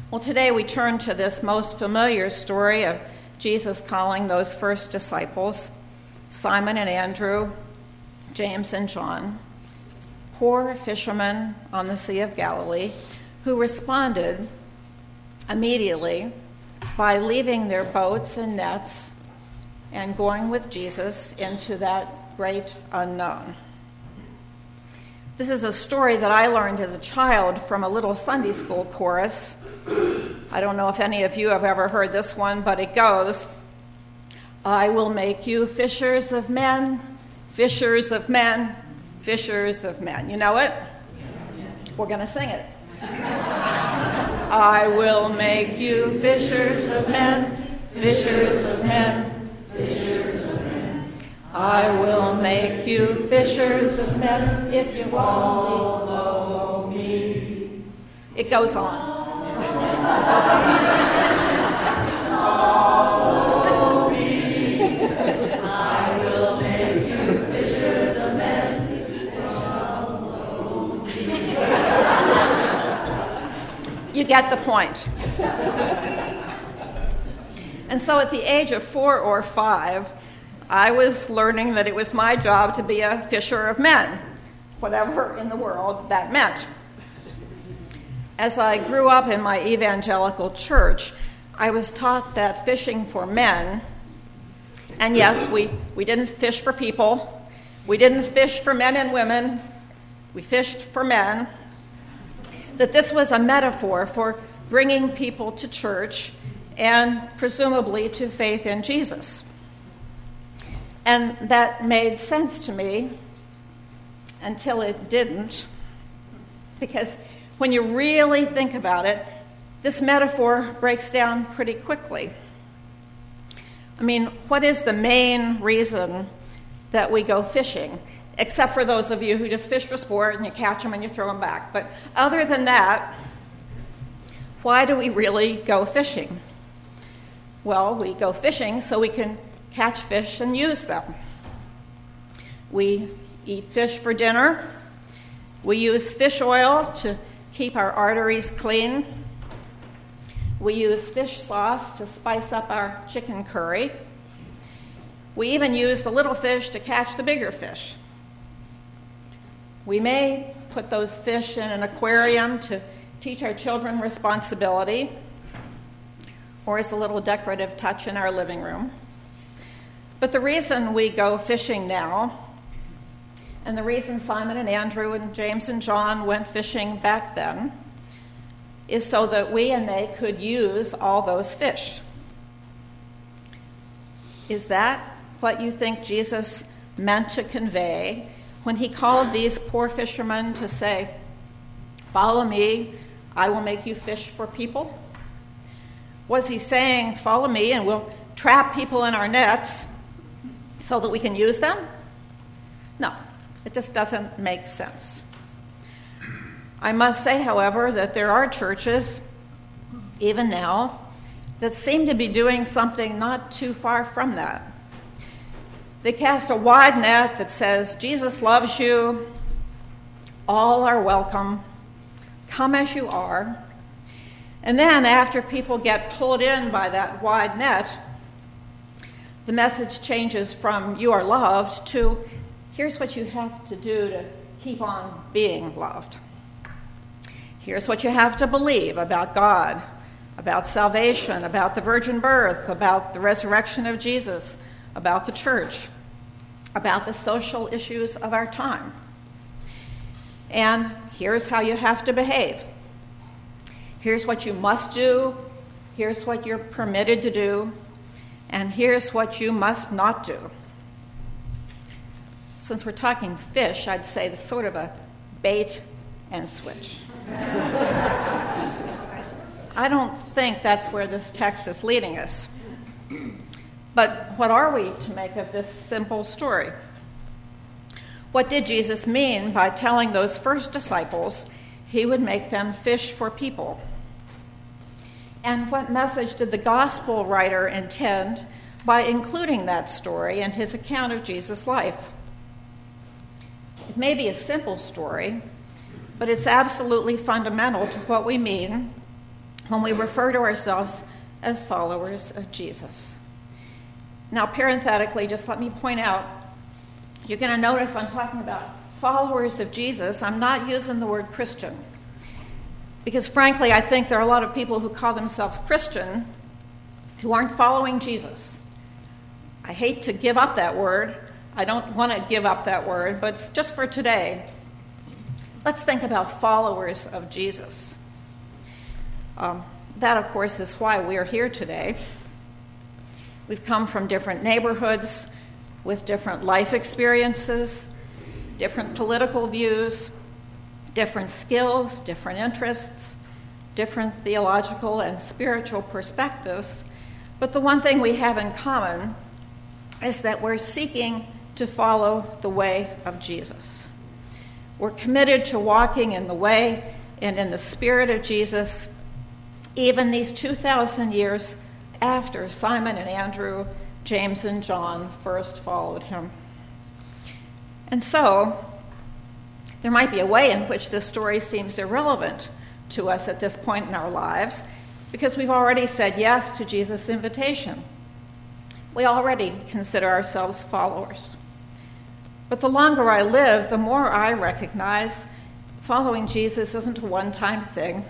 Well, today we turn to this most familiar story of Jesus calling those first disciples, Simon and Andrew, James and John, poor fishermen on the Sea of Galilee, who responded immediately by leaving their boats and nets and going with Jesus into that great unknown. This is a story that I learned as a child from a little Sunday school chorus. I don't know if any of you have ever heard this one, but it goes, "I will make you fishers of men, fishers of men, fishers of men." You know it? We're going to sing it. I will make you fishers of men, fishers of men, fishers of men. I will make you fishers of men if you follow me. It goes on. Follow me. I will make you fishers of men. Follow me. You get the point. And so at the age of 4 or 5, I was learning that it was my job to be a fisher of men, whatever in the world that meant. As I grew up in my evangelical church, I was taught that fishing for men, and yes, we didn't fish for people, we didn't fish for men and women, we fished for men, that this was a metaphor for bringing people to church and presumably to faith in Jesus. And that made sense to me until it didn't, because when you really think about it, this metaphor breaks down pretty quickly. I mean, what is the main reason that we go fishing? Except for those of you who just fish for sport and you catch them and you throw them back. But other than that, why do we really go fishing? Well, we go fishing so we can catch fish and use them. We eat fish for dinner. We use fish oil to keep our arteries clean. We use fish sauce to spice up our chicken curry. We even use the little fish to catch the bigger fish. We may put those fish in an aquarium to teach our children responsibility, or as a little decorative touch in our living room. But the reason we go fishing now, and the reason Simon and Andrew and James and John went fishing back then, is so that we and they could use all those fish. Is that what you think Jesus meant to convey when he called these poor fishermen to say, "Follow me, I will make you fish for people"? Was he saying, "Follow me and we'll trap people in our nets so that we can use them"? No, it just doesn't make sense. I must say, however, that there are churches, even now, that seem to be doing something not too far from that. They cast a wide net that says, "Jesus loves you, all are welcome, come as you are." And then after people get pulled in by that wide net, the message changes from "you are loved" to "here's what you have to do to keep on being loved. Here's what you have to believe about God, about salvation, about the virgin birth, about the resurrection of Jesus, about the church, about the social issues of our time. And here's how you have to behave. Here's what you must do. Here's what you're permitted to do. And here's what you must not do." Since we're talking fish, I'd say it's sort of a bait and switch. I don't think that's where this text is leading us. But what are we to make of this simple story? What did Jesus mean by telling those first disciples he would make them fish for people? And what message did the gospel writer intend by including that story in his account of Jesus' life? It may be a simple story, but it's absolutely fundamental to what we mean when we refer to ourselves as followers of Jesus. Now, parenthetically, just let me point out, you're going to notice I'm talking about followers of Jesus. I'm not using the word Christian, because frankly, I think there are a lot of people who call themselves Christian who aren't following Jesus. I hate to give up that word. I don't want to give up that word, but just for today, let's think about followers of Jesus. That, of course, is why we are here today. We've come from different neighborhoods with different life experiences, different political views, different skills, different interests, different theological and spiritual perspectives. But the one thing we have in common is that we're seeking to follow the way of Jesus. We're committed to walking in the way and in the spirit of Jesus, even these 2,000 years after Simon and Andrew, James and John first followed him. And so, there might be a way in which this story seems irrelevant to us at this point in our lives, because we've already said yes to Jesus' invitation. We already consider ourselves followers. But the longer I live, the more I recognize following Jesus isn't a one-time thing.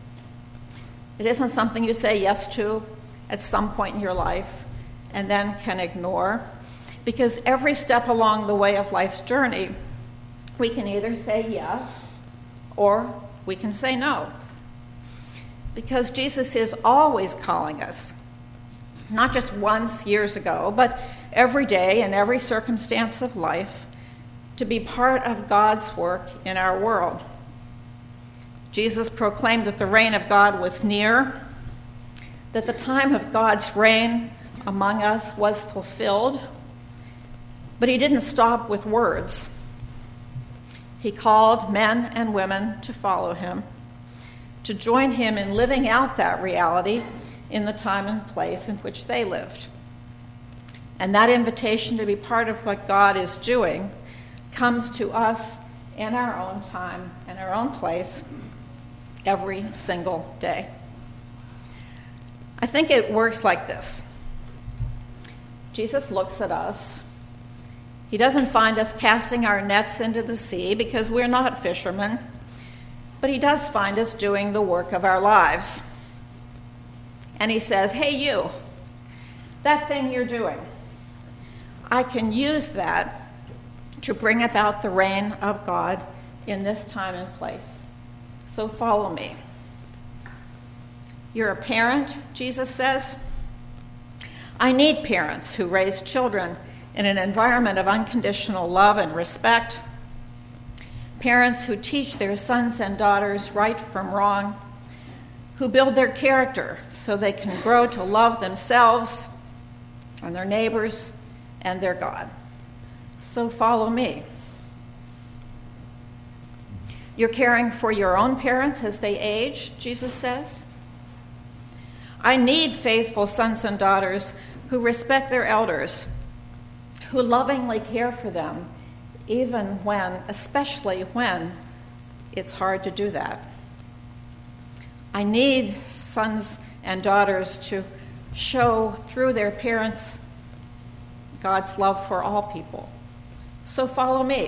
It isn't something you say yes to at some point in your life and then can ignore, because every step along the way of life's journey, we can either say yes or we can say no. Because Jesus is always calling us, not just once years ago, but every day in every circumstance of life, to be part of God's work in our world. Jesus proclaimed that the reign of God was near, that the time of God's reign among us was fulfilled, but he didn't stop with words. He called men and women to follow him, to join him in living out that reality in the time and place in which they lived. And that invitation to be part of what God is doing comes to us in our own time and our own place every single day. I think it works like this. Jesus looks at us. He doesn't find us casting our nets into the sea because we're not fishermen, but he does find us doing the work of our lives. And he says, hey, you, that thing you're doing, I can use that to bring about the reign of God in this time and place. So follow me. You're a parent, Jesus says. I need parents who raise children in an environment of unconditional love and respect. Parents who teach their sons and daughters right from wrong, who build their character so they can grow to love themselves and their neighbors and their God. So follow me. You're caring for your own parents as they age, Jesus says. I need faithful sons and daughters who respect their elders, who lovingly care for them, even when, especially when, it's hard to do that. I need sons and daughters to show through their parents God's love for all people. So follow me.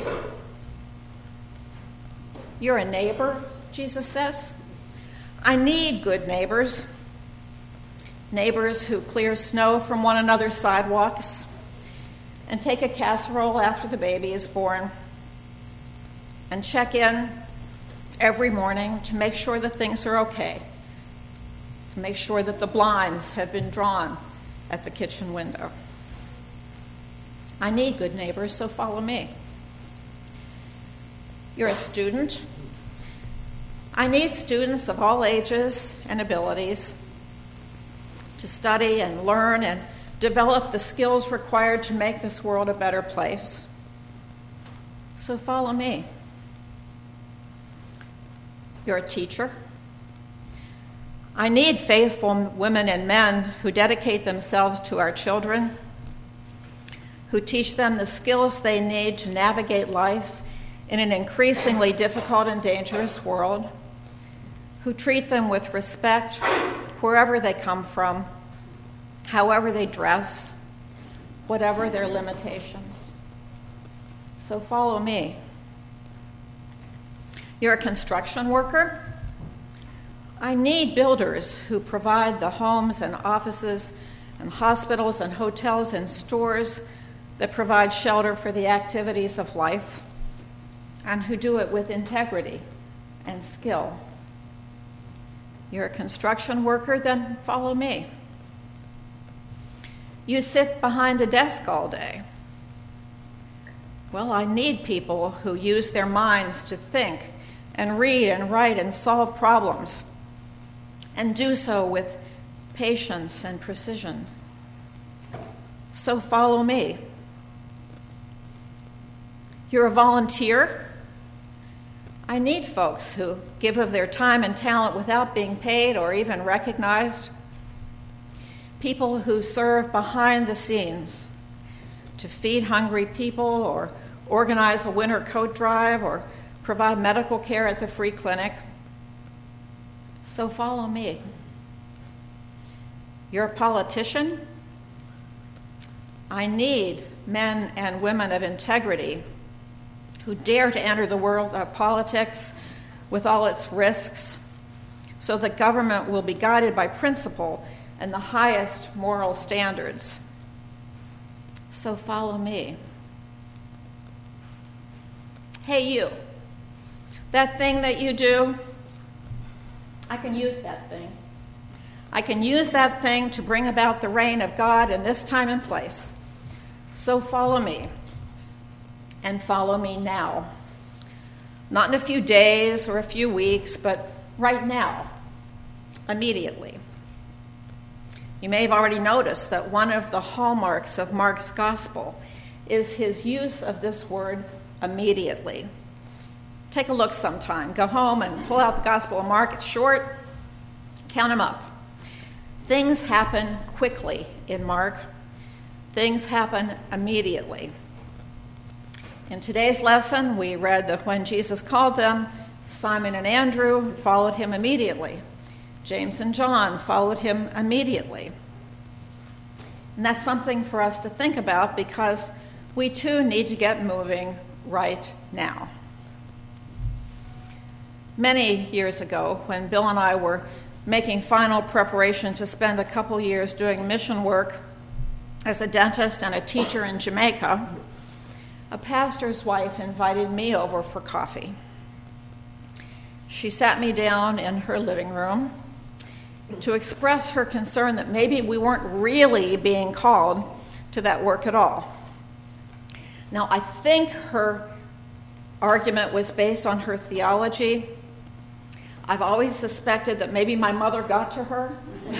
You're a neighbor, Jesus says. I need good neighbors. Neighbors who clear snow from one another's sidewalks and take a casserole after the baby is born and check in every morning to make sure that things are okay, to make sure that the blinds have been drawn at the kitchen window. I need good neighbors, so follow me. You're a student. I need students of all ages and abilities to study and learn and develop the skills required to make this world a better place. So follow me. You're a teacher. I need faithful women and men who dedicate themselves to our children, who teach them the skills they need to navigate life in an increasingly difficult and dangerous world, who treat them with respect wherever they come from, however they dress, whatever their limitations. So follow me. You're a construction worker? I need builders who provide the homes and offices and hospitals and hotels and stores that provide shelter for the activities of life, and who do it with integrity and skill. You're a construction worker? Then follow me. You sit behind a desk all day. Well, I need people who use their minds to think and read and write and solve problems, and do so with patience and precision. So follow me. You're a volunteer? I need folks who give of their time and talent without being paid or even recognized. People who serve behind the scenes to feed hungry people or organize a winter coat drive or provide medical care at the free clinic. So follow me. You're a politician? I need men and women of integrity who dare to enter the world of politics with all its risks, so that government will be guided by principle and the highest moral standards. So follow me. Hey, you. That thing that you do, I can use that thing. I can use that thing to bring about the reign of God in this time and place. So follow me, and follow me now. Not in a few days or a few weeks, but right now, immediately. You may have already noticed that one of the hallmarks of Mark's gospel is his use of this word immediately. Take a look sometime. Go home and pull out the Gospel of Mark. It's short. Count them up. Things happen quickly in Mark. Things happen immediately. In today's lesson, we read that when Jesus called them, Simon and Andrew followed him immediately. James and John followed him immediately. And that's something for us to think about, because we too need to get moving right now. Many years ago, when Bill and I were making final preparation to spend a couple years doing mission work as a dentist and a teacher in Jamaica, a pastor's wife invited me over for coffee. She sat me down in her living room to express her concern that maybe we weren't really being called to that work at all. Now, I think her argument was based on her theology. I've always suspected that maybe my mother got to her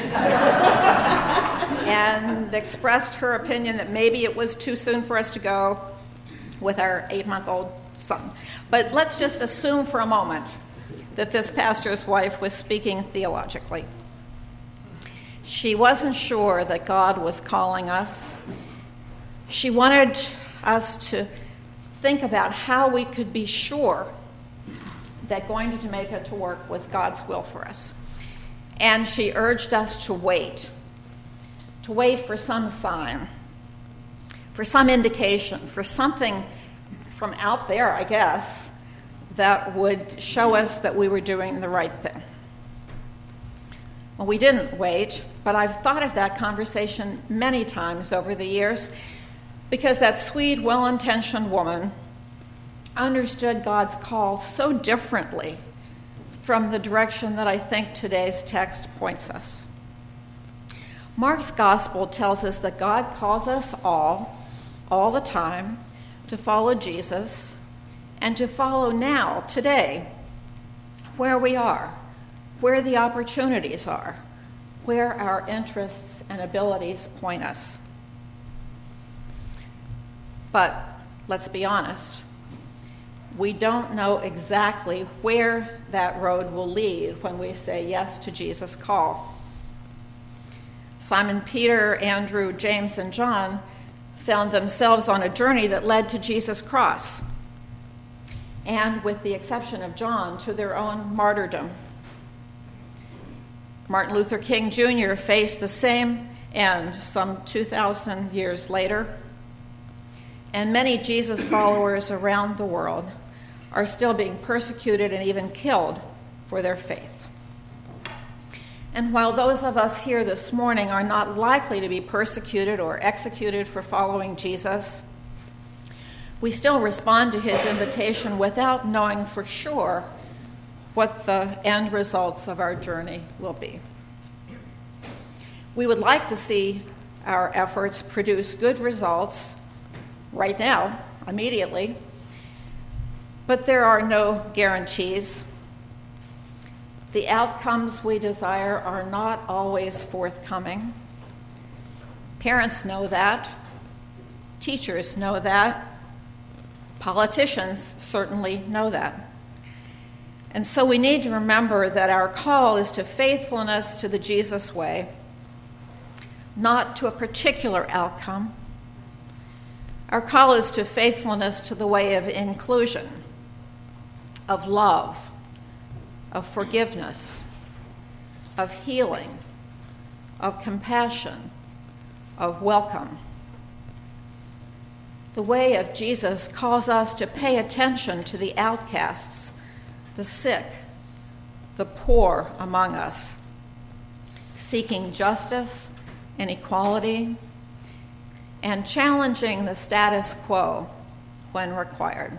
and expressed her opinion that maybe it was too soon for us to go with our 8-month-old son. But let's just assume for a moment that this pastor's wife was speaking theologically. She wasn't sure that God was calling us. She wanted us to think about how we could be sure that going to Jamaica to work was God's will for us. And she urged us to wait for some sign, for some indication, for something from out there, I guess, that would show us that we were doing the right thing. Well, we didn't wait, but I've thought of that conversation many times over the years, because that sweet, well-intentioned woman understood God's call so differently from the direction that I think today's text points us. Mark's gospel tells us that God calls us all the time, to follow Jesus and to follow now, today, where we are, where the opportunities are, where our interests and abilities point us. But let's be honest, we don't know exactly where that road will lead when we say yes to Jesus' call. Simon Peter, Andrew, James, and John found themselves on a journey that led to Jesus' cross, and with the exception of John, to their own martyrdom. Martin Luther King Jr. faced the same end some 2,000 years later. And many Jesus followers around the world are still being persecuted and even killed for their faith. And while those of us here this morning are not likely to be persecuted or executed for following Jesus, we still respond to his invitation without knowing for sure what the end results of our journey will be. We would like to see our efforts produce good results right now, immediately, but there are no guarantees. The outcomes we desire are not always forthcoming. Parents know that. Teachers know that. Politicians certainly know that. And so we need to remember that our call is to faithfulness to the Jesus way, not to a particular outcome. Our call is to faithfulness to the way of inclusion, of love, of forgiveness, of healing, of compassion, of welcome. The way of Jesus calls us to pay attention to the outcasts, the sick, the poor among us, seeking justice and equality, and challenging the status quo when required.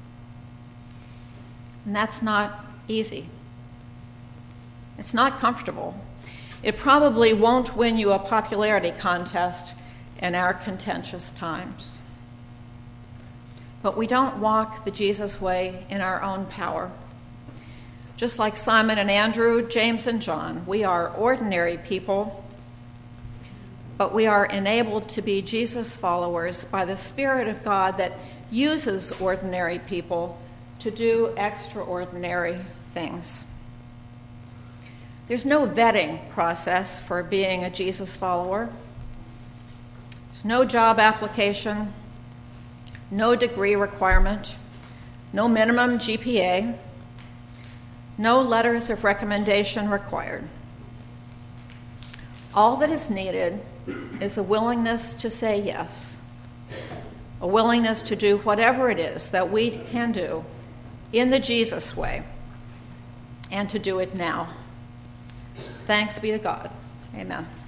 And that's not easy. It's not comfortable. It probably won't win you a popularity contest in our contentious times. But we don't walk the Jesus way in our own power. Just like Simon and Andrew, James and John, we are ordinary people, but we are enabled to be Jesus followers by the Spirit of God that uses ordinary people to do extraordinary things. There's no vetting process for being a Jesus follower. There's no job application, no degree requirement, no minimum GPA, no letters of recommendation required. All that is needed is a willingness to say yes, a willingness to do whatever it is that we can do in the Jesus way, and to do it now. Thanks be to God. Amen.